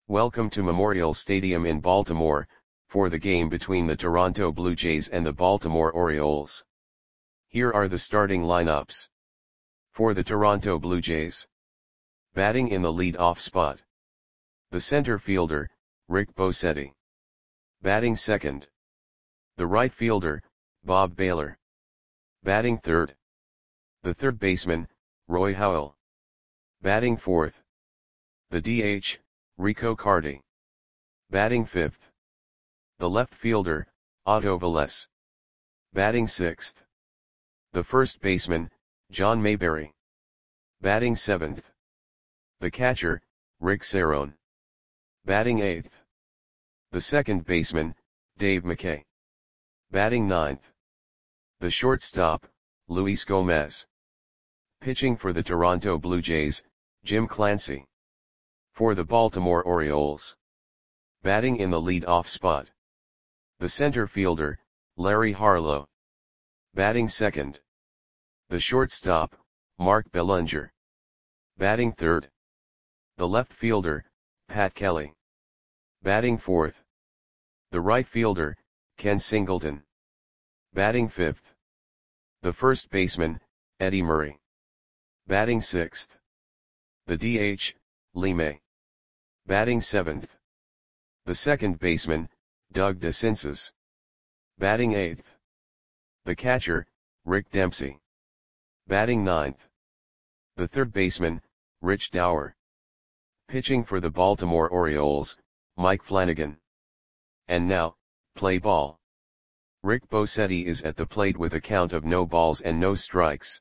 Welcome to Memorial Stadium in Baltimore, for the game between the Toronto Blue Jays and the Baltimore Orioles. Here are the starting lineups. For the Toronto Blue Jays. Batting in the lead-off spot. The center fielder, Rick Bosetti. Batting second. The right fielder, Bob Baylor. Batting third. The third baseman, Roy Howell. Batting fourth. The DH, Rico Carty. Batting fifth. The left fielder, Otto Velez. Batting sixth. The first baseman, John Mayberry. Batting seventh. The catcher, Rick Cerone. Batting eighth. The second baseman, Dave McKay. Batting ninth. The shortstop, Luis Gomez. Pitching for the Toronto Blue Jays, Jim Clancy. For the Baltimore Orioles. Batting in the lead-off spot. The center fielder, Larry Harlow. Batting second. The shortstop, Mark Belanger. Batting third. The left fielder, Pat Kelly. Batting fourth. The right fielder, Ken Singleton. Batting fifth. The first baseman, Eddie Murray. Batting sixth. The DH, Lee May. Batting seventh. The second baseman, Doug DeCinces. Batting eighth. The catcher, Rick Dempsey. Batting ninth. The third baseman, Rich Dower. Pitching for the Baltimore Orioles, Mike Flanagan. And now, play ball. Rick Bosetti is at the plate with a count of no balls and no strikes.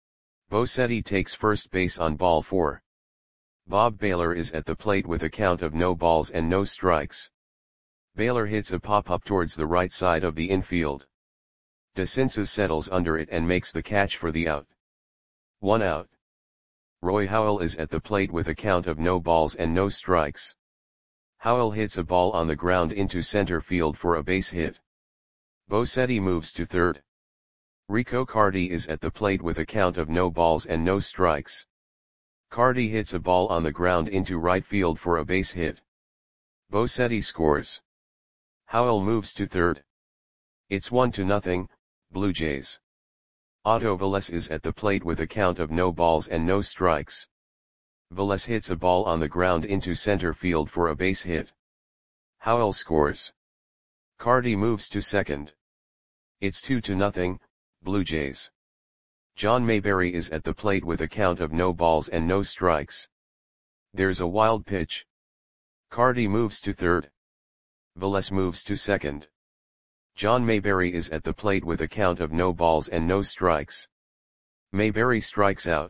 Bosetti takes first base on ball 4. Bob Baylor is at the plate with a count of no balls and no strikes. Baylor hits a pop-up towards the right side of the infield. DeCinces settles under it and makes the catch for the out. 1 out. Roy Howell is at the plate with a count of no balls and no strikes. Howell hits a ball on the ground into center field for a base hit. Bosetti moves to third. Rico Carty is at the plate with a count of no balls and no strikes. Carty hits a ball on the ground into right field for a base hit. Bosetti scores. Howell moves to third. It's 1-0, Blue Jays. Otto Velez is at the plate with a count of no balls and no strikes. Velez hits a ball on the ground into center field for a base hit. Howell scores. Carty moves to second. It's 2-0, Blue Jays. John Mayberry is at the plate with a count of no balls and no strikes. There's a wild pitch. Carty moves to third. Velez moves to second. John Mayberry is at the plate with a count of no balls and no strikes. Mayberry strikes out.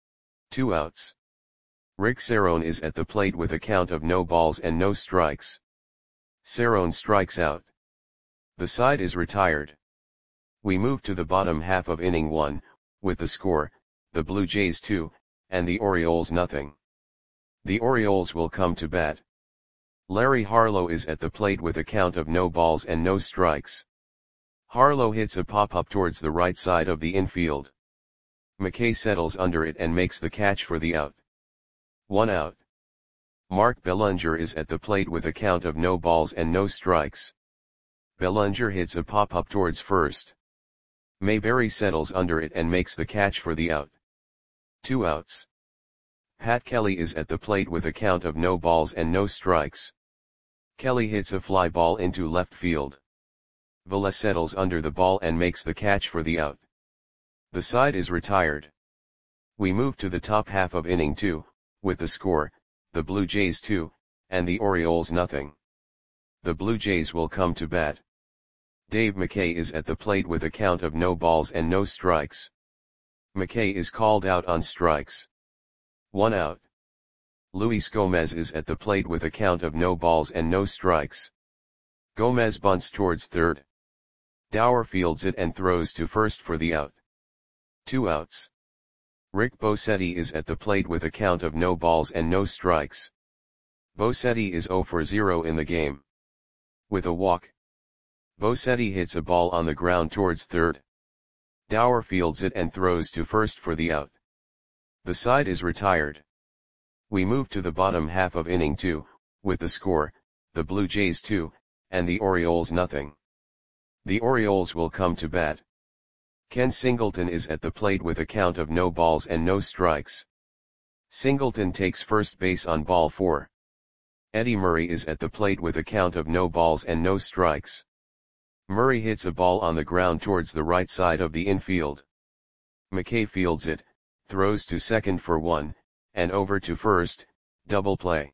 2 outs. Rick Cerone is at the plate with a count of no balls and no strikes. Cerone strikes out. The side is retired. We move to the bottom half of inning 1, with the score, the Blue Jays 2, and the Orioles 0. The Orioles will come to bat. Larry Harlow is at the plate with a count of no balls and no strikes. Harlow hits a pop-up towards the right side of the infield. McKay settles under it and makes the catch for the out. 1 out. Mark Belanger is at the plate with a count of no balls and no strikes. Belanger hits a pop-up towards first. Mayberry settles under it and makes the catch for the out. 2 outs. Pat Kelly is at the plate with a count of no balls and no strikes. Kelly hits a fly ball into left field. Velez settles under the ball and makes the catch for the out. The side is retired. We move to the top half of inning 2, with the score, the Blue Jays 2, and the Orioles 0. The Blue Jays will come to bat. Dave McKay is at the plate with a count of no balls and no strikes. McKay is called out on strikes. 1 out. Luis Gomez is at the plate with a count of no balls and no strikes. Gomez bunts towards third. Dower fields it and throws to first for the out. 2 outs. Rick Bosetti is at the plate with a count of no balls and no strikes. Bosetti is 0 for 0 in the game. With a walk. Bosetti hits a ball on the ground towards third. Dower fields it and throws to first for the out. The side is retired. We move to the bottom half of inning 2, with the score, the Blue Jays 2, and the Orioles nothing. The Orioles will come to bat. Ken Singleton is at the plate with a count of no balls and no strikes. Singleton takes first base on ball 4. Eddie Murray is at the plate with a count of no balls and no strikes. Murray hits a ball on the ground towards the right side of the infield. McKay fields it, throws to second for 1, and over to first, double play.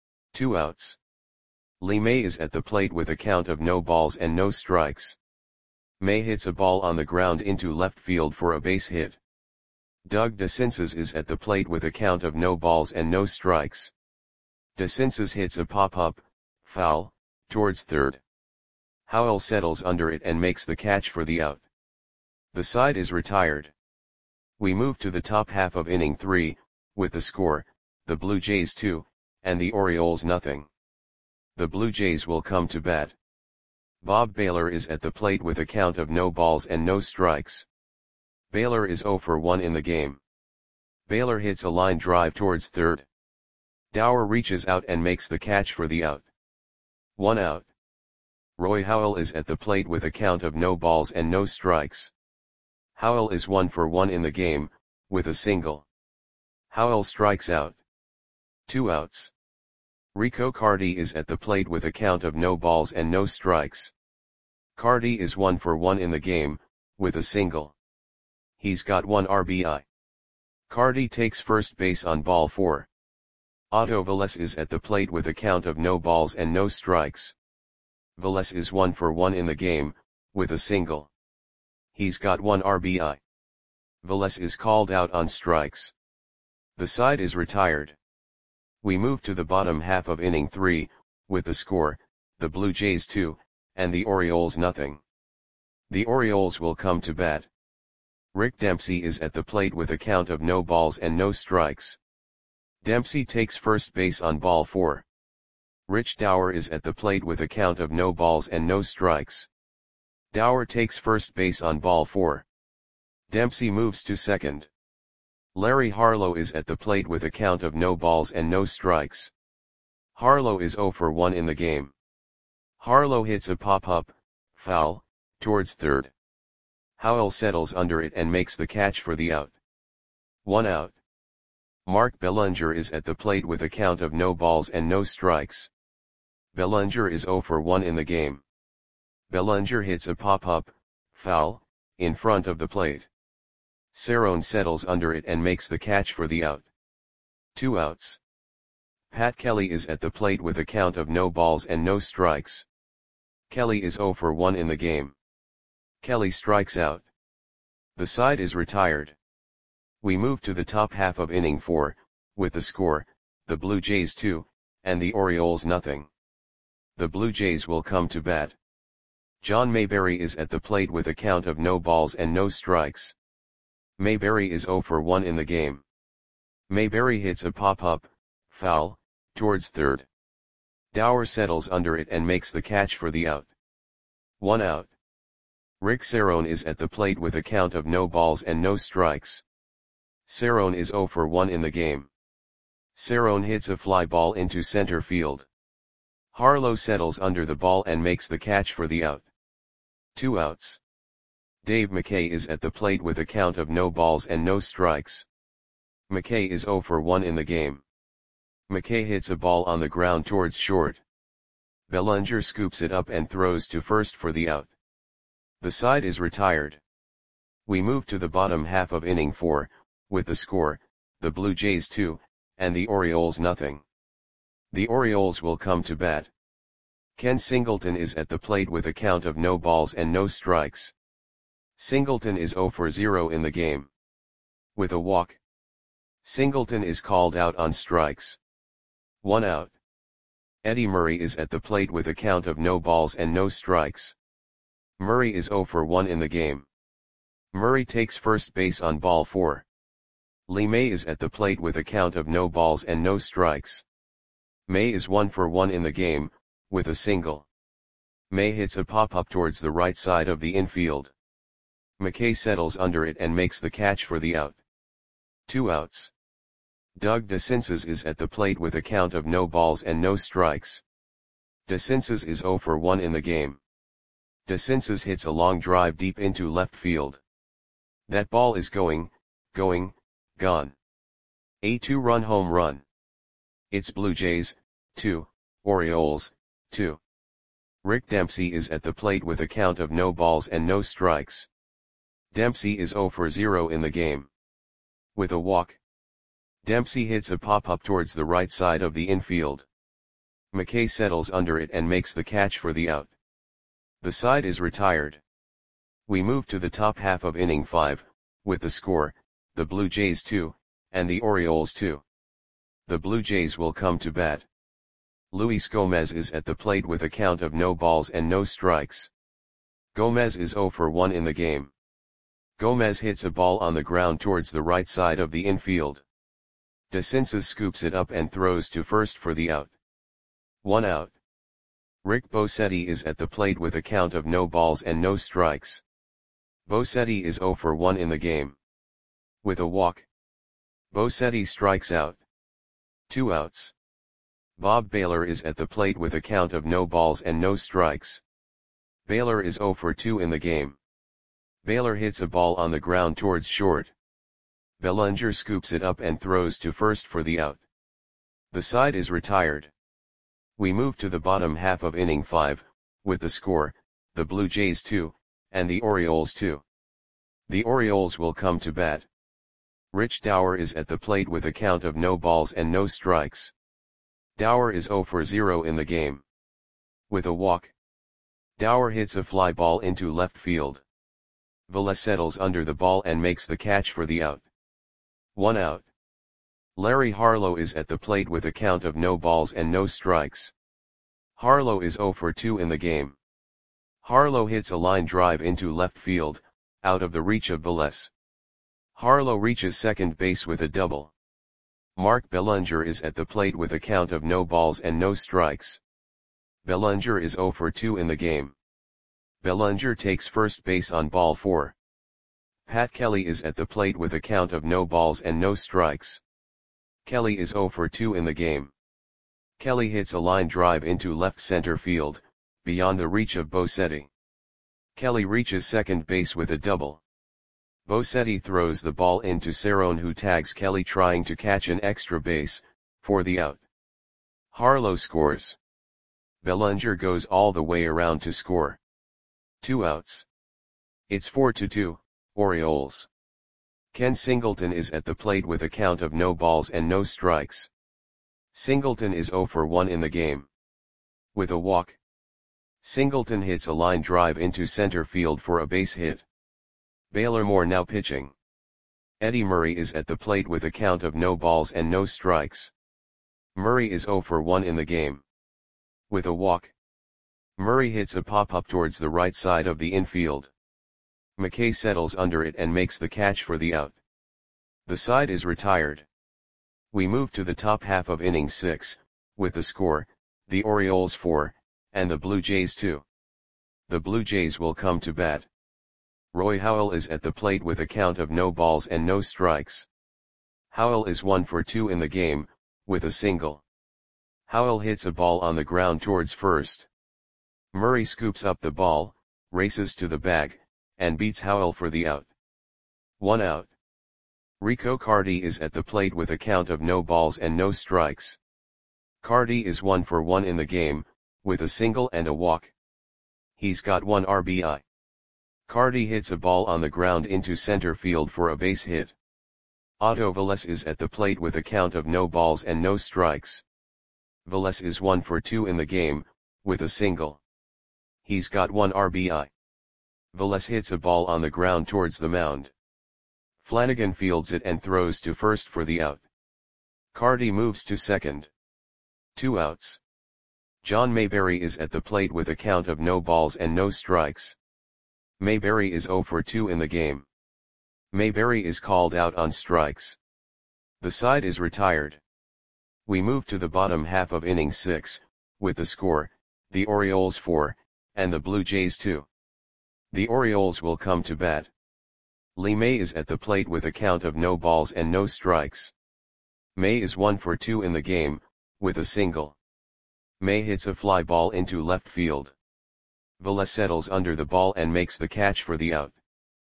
2 outs. Lee May is at the plate with a count of no balls and no strikes. May hits a ball on the ground into left field for a base hit. Doug DeCinces is at the plate with a count of no balls and no strikes. DeCinces hits a pop-up, foul, towards third. Howell settles under it and makes the catch for the out. The side is retired. We move to the top half of inning 3, with the score, the Blue Jays 2, and the Orioles nothing. The Blue Jays will come to bat. Bob Baylor is at the plate with a count of no balls and no strikes. Baylor is 0 for 1 in the game. Baylor hits a line drive towards third. Dower reaches out and makes the catch for the out. 1 out. Roy Howell is at the plate with a count of no balls and no strikes. Howell is 1 for 1 in the game, with a single. Howell strikes out. 2 outs. Rico Carty is at the plate with a count of no balls and no strikes. Carty is 1 for 1 in the game, with a single. He's got 1 RBI. Carty takes first base on ball 4. Otto Velez is at the plate with a count of no balls and no strikes. Velez is 1 for 1 in the game, with a single. He's got 1 RBI. Velez is called out on strikes. The side is retired. We move to the bottom half of inning 3, with the score, the Blue Jays 2, and the Orioles nothing. The Orioles will come to bat. Rick Dempsey is at the plate with a count of no balls and no strikes. Dempsey takes first base on ball 4. Rich Dower is at the plate with a count of no balls and no strikes. Dower takes first base on ball 4. Dempsey moves to second. Larry Harlow is at the plate with a count of no balls and no strikes. Harlow is 0 for 1 in the game. Harlow hits a pop-up, foul, towards third. Howell settles under it and makes the catch for the out. 1 out. Mark Bellinger is at the plate with a count of no balls and no strikes. Bellinger is 0 for 1 in the game. Bellinger hits a pop-up, foul, in front of the plate. Cerrone settles under it and makes the catch for the out. 2 outs. Pat Kelly is at the plate with a count of no balls and no strikes. Kelly is 0 for 1 in the game. Kelly strikes out. The side is retired. We move to the top half of inning 4, with the score, the Blue Jays 2, and the Orioles nothing. The Blue Jays will come to bat. John Mayberry is at the plate with a count of no balls and no strikes. Mayberry is 0 for 1 in the game. Mayberry hits a pop-up, foul, towards third. Dower settles under it and makes the catch for the out. 1 out. Rick Cerrone is at the plate with a count of no balls and no strikes. Cerrone is 0 for 1 in the game. Cerrone hits a fly ball into center field. Harlow settles under the ball and makes the catch for the out. 2 outs. Dave McKay is at the plate with a count of no balls and no strikes. McKay is 0 for 1 in the game. McKay hits a ball on the ground towards short. Bellinger scoops it up and throws to first for the out. The side is retired. We move to the bottom half of inning 4, with the score, the Blue Jays 2, and the Orioles nothing. The Orioles will come to bat. Ken Singleton is at the plate with a count of no balls and no strikes. Singleton is 0 for 0 in the game. With a walk. Singleton is called out on strikes. 1 out. Eddie Murray is at the plate with a count of no balls and no strikes. Murray is 0 for 1 in the game. Murray takes first base on ball 4. Lee May is at the plate with a count of no balls and no strikes. May is 1 for 1 in the game, with a single. May hits a pop-up towards the right side of the infield. McKay settles under it and makes the catch for the out. 2 outs. Doug DeCinces is at the plate with a count of no balls and no strikes. DeCinces is 0 for 1 in the game. DeCinces hits a long drive deep into left field. That ball is going, gone. A 2-run home run. It's Blue Jays, 2, Orioles, 2. Rick Dempsey is at the plate with a count of no balls and no strikes. Dempsey is 0 for 0 in the game. With a walk. Dempsey hits a pop-up towards the right side of the infield. McKay settles under it and makes the catch for the out. The side is retired. We move to the top half of inning 5, with the score, the Blue Jays 2, and the Orioles 2. The Blue Jays will come to bat. Luis Gomez is at the plate with a count of no balls and no strikes. Gomez is 0 for 1 in the game. Gomez hits a ball on the ground towards the right side of the infield. DeCinces scoops it up and throws to first for the out. 1 out. Rick Bosetti is at the plate with a count of no balls and no strikes. Bosetti is 0 for 1 in the game. With a walk. Bosetti strikes out. 2 outs. Bob Baylor is at the plate with a count of no balls and no strikes. Baylor is 0 for 2 in the game. Baylor hits a ball on the ground towards short. Bellinger scoops it up and throws to first for the out. The side is retired. We move to the bottom half of inning 5, with the score, the Blue Jays 2, and the Orioles 2. The Orioles will come to bat. Rich Dower is at the plate with a count of no balls and no strikes. Dower is 0 for 0 in the game. With a walk. Dower hits a fly ball into left field. Velez settles under the ball and makes the catch for the out. 1 out. Larry Harlow is at the plate with a count of no balls and no strikes. Harlow is 0 for 2 in the game. Harlow hits a line drive into left field, out of the reach of Velez. Harlow reaches second base with a double. Mark Bellinger is at the plate with a count of no balls and no strikes. Bellinger is 0 for 2 in the game. Bellinger takes first base on ball 4. Pat Kelly is at the plate with a count of no balls and no strikes. Kelly is 0 for 2 in the game. Kelly hits a line drive into left center field, beyond the reach of Bosetti. Kelly reaches second base with a double. Bosetti throws the ball into Cerrone, who tags Kelly trying to catch an extra base, for the out. Harlow scores. Bellinger goes all the way around to score. 2 outs. It's 4-2, Orioles. Ken Singleton is at the plate with a count of no balls and no strikes. Singleton is 0 for 1 in the game. With a walk. Singleton hits a line drive into center field for a base hit. Baylor Moore now pitching. Eddie Murray is at the plate with a count of no balls and no strikes. Murray is 0 for 1 in the game. With a walk. Murray hits a pop-up towards the right side of the infield. McKay settles under it and makes the catch for the out. The side is retired. We move to the top half of inning 6, with the score, the Orioles 4, and the Blue Jays 2. The Blue Jays will come to bat. Roy Howell is at the plate with a count of no balls and no strikes. Howell is 1 for 2 in the game, with a single. Howell hits a ball on the ground towards first. Murray scoops up the ball, races to the bag, and beats Howell for the out. 1 out. Rico Carty is at the plate with a count of no balls and no strikes. Carty is 1 for 1 in the game, with a single and a walk. He's got 1 RBI. Carty hits a ball on the ground into center field for a base hit. Otto Velez is at the plate with a count of no balls and no strikes. Velez is 1 for 2 in the game, with a single. He's got 1 RBI. Velez hits a ball on the ground towards the mound. Flanagan fields it and throws to first for the out. Carty moves to second. 2 outs. John Mayberry is at the plate with a count of no balls and no strikes. Mayberry is 0 for 2 in the game. Mayberry is called out on strikes. The side is retired. We move to the bottom half of inning 6, with the score, the Orioles 4, and the Blue Jays 2. The Orioles will come to bat. Lee May is at the plate with a count of no balls and no strikes. May is 1 for 2 in the game, with a single. May hits a fly ball into left field. Velez settles under the ball and makes the catch for the out.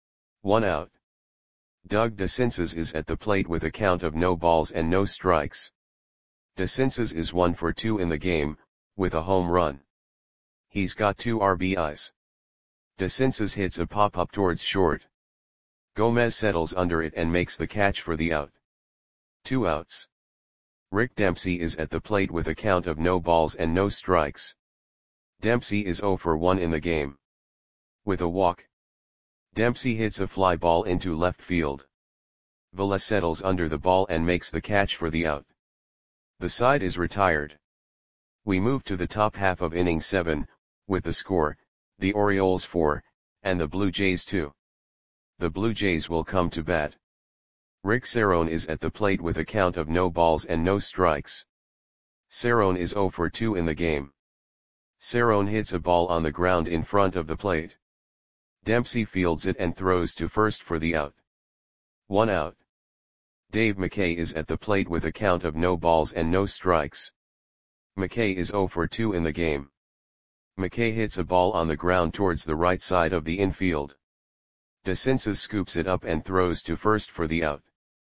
1 out. Doug DeCinces is at the plate with a count of no balls and no strikes. DeCinces is 1 for 2 in the game, with a home run. He's got 2 RBIs. DeCinces hits a pop-up towards short. Gomez settles under it and makes the catch for the out. 2 outs. Rick Dempsey is at the plate with a count of no balls and no strikes. Dempsey is 0 for 1 in the game. With a walk. Dempsey hits a fly ball into left field. Velez settles under the ball and makes the catch for the out. The side is retired. We move to the top half of inning 7, with the score, the Orioles 4, and the Blue Jays 2. The Blue Jays will come to bat. Rick Cerone is at the plate with a count of no balls and no strikes. Cerone is 0 for 2 in the game. Cerone hits a ball on the ground in front of the plate. Dempsey fields it and throws to first for the out. 1 out. Dave McKay is at the plate with a count of no balls and no strikes. McKay is 0 for 2 in the game. McKay hits a ball on the ground towards the right side of the infield. DeCinces scoops it up and throws to first for the out.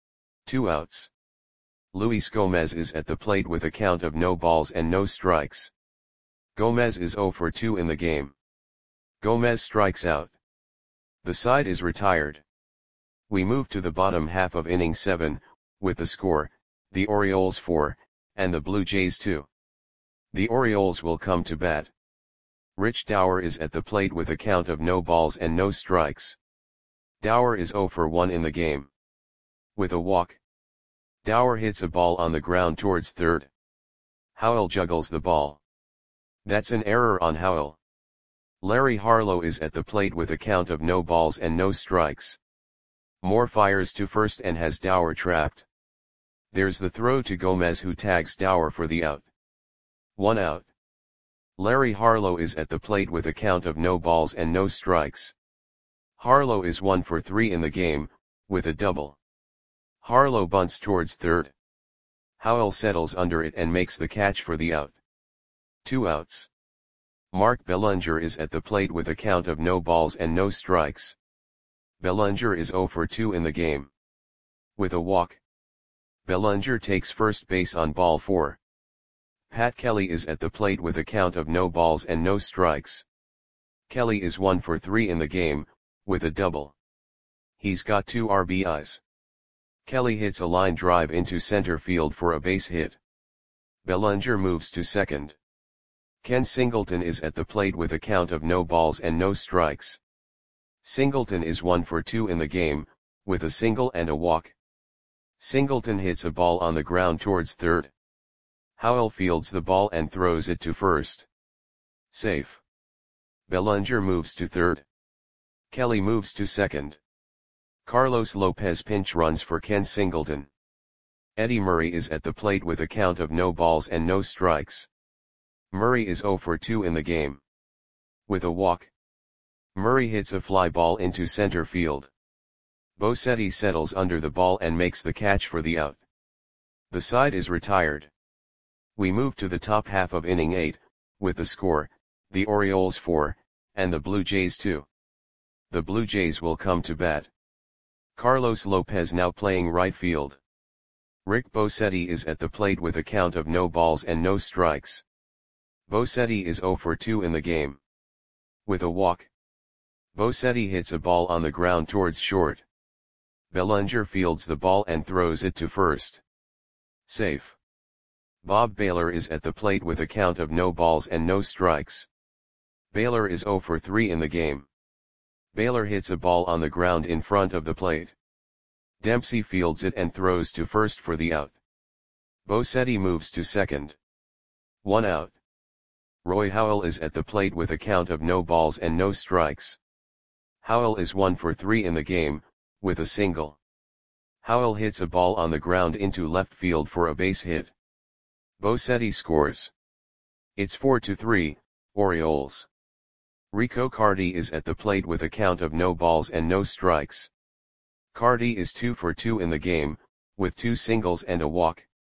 2 outs. Luis Gomez is at the plate with a count of no balls and no strikes. Gomez is 0 for 2 in the game. Gomez strikes out. The side is retired. We move to the bottom half of inning 7, with the score, the Orioles 4, and the Blue Jays 2. The Orioles will come to bat. Rich Dauer is at the plate with a count of no balls and no strikes. Dauer is 0 for 1 in the game. With a walk. Dauer hits a ball on the ground towards third. Howell juggles the ball. That's an error on Howell. Larry Harlow is at the plate with a count of no balls and no strikes. Moore fires to first and has Dauer trapped. There's the throw to Gomez, who tags Dauer for the out. 1 out. Larry Harlow is at the plate with a count of no balls and no strikes. Harlow is 1 for 3 in the game, with a double. Harlow bunts towards third. Howell settles under it and makes the catch for the out. 2 outs. Mark Bellinger is at the plate with a count of no balls and no strikes. Bellinger is 0 for 2 in the game. With a walk. Bellinger takes first base on ball 4. Pat Kelly is at the plate with a count of no balls and no strikes. Kelly is 1 for 3 in the game, with a double. He's got 2 RBIs. Kelly hits a line drive into center field for a base hit. Bellinger moves to second. Ken Singleton is at the plate with a count of no balls and no strikes. Singleton is 1 for 2 in the game, with a single and a walk. Singleton hits a ball on the ground towards third. Howell fields the ball and throws it to first. Safe. Bellinger moves to third. Kelly moves to second. Carlos Lopez pinch runs for Ken Singleton. Eddie Murray is at the plate with a count of no balls and no strikes. Murray is 0 for 2 in the game. With a walk. Murray hits a fly ball into center field. Bosetti settles under the ball and makes the catch for the out. The side is retired. We move to the top half of inning 8, with the score, the Orioles 4, and the Blue Jays 2. The Blue Jays will come to bat. Carlos Lopez now playing right field. Rick Bosetti is at the plate with a count of no balls and no strikes. Bosetti is 0 for 2 in the game. With a walk. Bosetti hits a ball on the ground towards short. Bellinger fields the ball and throws it to first. Safe. Bob Baylor is at the plate with a count of no balls and no strikes. Baylor is 0 for 3 in the game. Baylor hits a ball on the ground in front of the plate. Dempsey fields it and throws to first for the out. Bosetti moves to second. 1 out. Roy Howell is at the plate with a count of no balls and no strikes. Howell is 1 for 3 in the game, with a single. Howell hits a ball on the ground into left field for a base hit. Bosetti scores. It's 4-3, Orioles. Rico Cardi is at the plate with a count of no balls and no strikes. Cardi is 2 for 2 in the game, with 2 singles and a walk.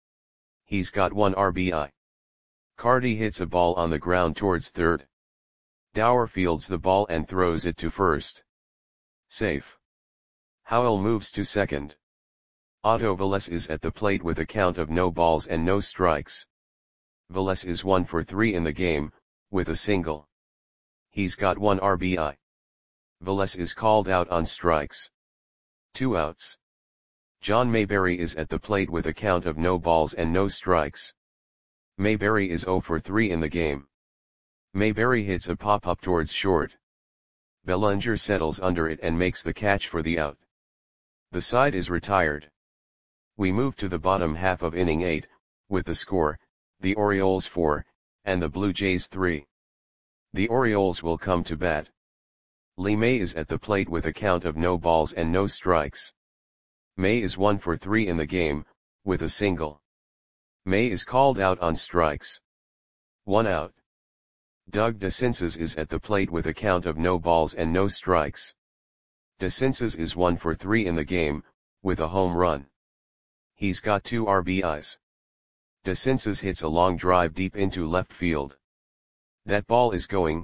He's got 1 RBI. Carty hits a ball on the ground towards third. Dower fields the ball and throws it to first. Safe. Howell moves to second. Otto Velez is at the plate with a count of no balls and no strikes. Velez is 1 for 3 in the game, with a single. He's got 1 RBI. Velez is called out on strikes. 2 outs. John Mayberry is at the plate with a count of no balls and no strikes. Mayberry is 0 for 3 in the game. Mayberry hits a pop-up towards short. Bellinger settles under it and makes the catch for the out. The side is retired. We move to the bottom half of inning 8, with the score, the Orioles 4, and the Blue Jays 3. The Orioles will come to bat. Lee May is at the plate with a count of no balls and no strikes. May is 1 for 3 in the game, with a single. May is called out on strikes. 1 out. Doug DeCinces is at the plate with a count of no balls and no strikes. DeCinces is 1 for 3 in the game, with a home run. He's got 2 RBIs. DeCinces hits a long drive deep into left field. That ball is going,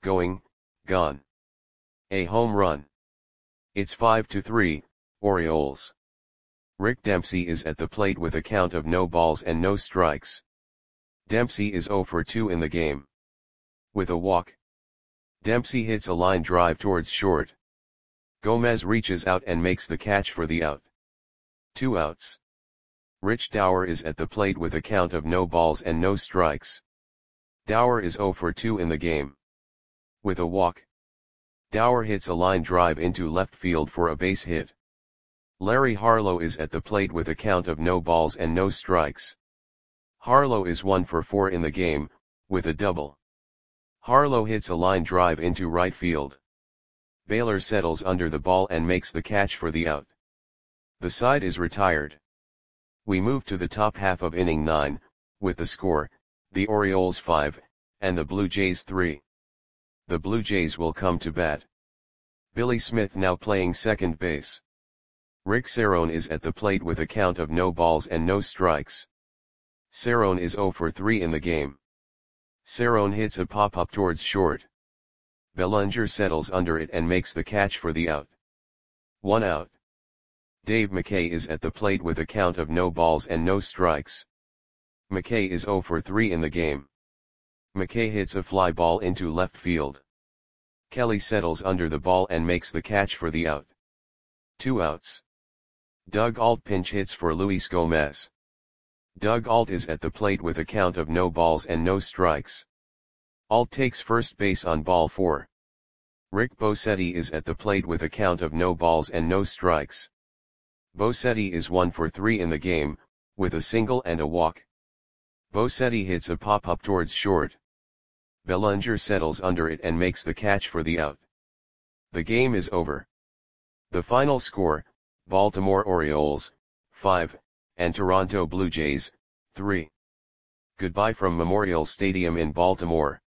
gone. A home run. It's 5-3, Orioles. Rick Dempsey is at the plate with a count of no balls and no strikes. Dempsey is 0 for 2 in the game. With a walk. Dempsey hits a line drive towards short. Gomez reaches out and makes the catch for the out. 2 outs. Rich Dower is at the plate with a count of no balls and no strikes. Dower is 0 for 2 in the game. With a walk. Dower hits a line drive into left field for a base hit. Larry Harlow is at the plate with a count of no balls and no strikes. Harlow is 1 for 4 in the game, with a double. Harlow hits a line drive into right field. Baylor settles under the ball and makes the catch for the out. The side is retired. We move to the top half of inning 9, with the score, the Orioles 5, and the Blue Jays 3. The Blue Jays will come to bat. Billy Smith now playing second base. Rick Cerrone is at the plate with a count of no balls and no strikes. Cerrone is 0 for 3 in the game. Cerrone hits a pop-up towards short. Bellinger settles under it and makes the catch for the out. 1 out. Dave McKay is at the plate with a count of no balls and no strikes. McKay is 0 for 3 in the game. McKay hits a fly ball into left field. Kelly settles under the ball and makes the catch for the out. 2 outs. Doug Ault pinch hits for Luis Gomez. Doug Ault is at the plate with a count of no balls and no strikes. Ault takes first base on ball 4. Rick Bosetti is at the plate with a count of no balls and no strikes. Bosetti is 1 for 3 in the game, with a single and a walk. Bosetti hits a pop-up towards short. Bellinger settles under it and makes the catch for the out. The game is over. The final score, Baltimore Orioles, 5, and Toronto Blue Jays, 3. Goodbye from Memorial Stadium in Baltimore.